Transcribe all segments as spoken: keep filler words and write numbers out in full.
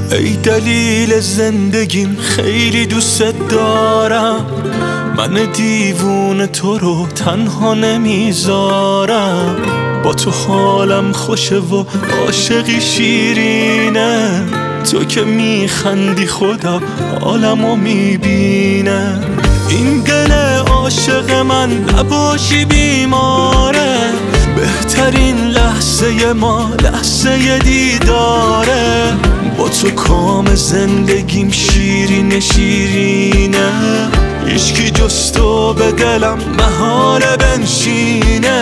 ای دلیل زندگیم خیلی دوست دارم، من دیوونه تو رو تنها نمیذارم. با تو حالم خوشه و عاشقی شیرینه، تو که میخندی خدا حالمو میبینه. این دل عاشق من نباشی بیماره، بهترین لحظه ما لحظه دیداره. با تو کام زندگیم شیرین شیرینه، هیچکی جز تو به دلم محاله بنشینه.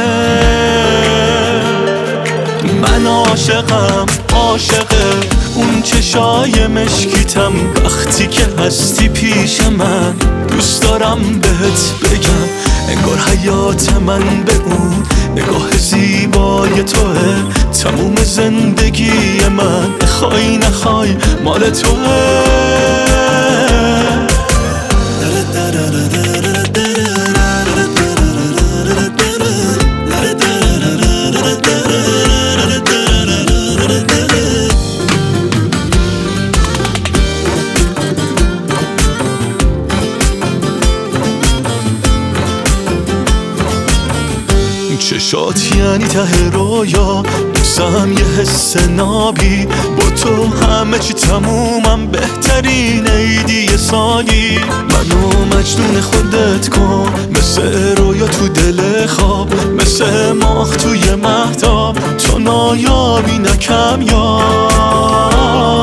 من عاشقم عاشق اون چشای مشکیتم، وقتی که هستی پیش من دوست دارم بهت بگم، انگار حیات من به اون نگاه زیبای توه. تموم زندگی من بخوای نخوای مال توه. چشات یعنی ته رویا، دوستم یه حس نابی. با تو همه چی تمومم، بهترین عیدی سالی. منو مجنون خودت کن، مثل رویا تو دل خواب، مثل ماه توی مهتاب. تو نایابی نه کمیاب.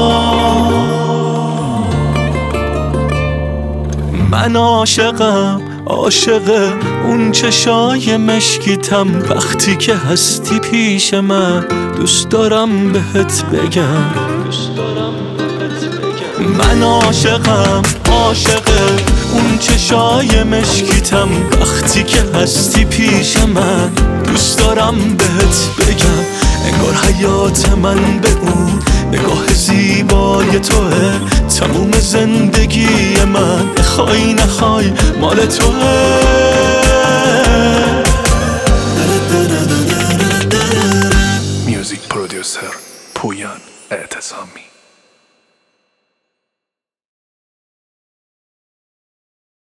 من عاشقم عاشق اون چشای مشکیتم، وقتی که هستی پیش من دوست دارم بهت بگم. من عاشقم عاشق اون چشای مشکیتم، وقتی که هستی پیش من دوست دارم بهت بگم، انگار حیات من به اون نگاه زیبای توه. تموم زندگی من بخوای نخوای مال توه. میوزیک پرودیوسر پویان اعتصامی.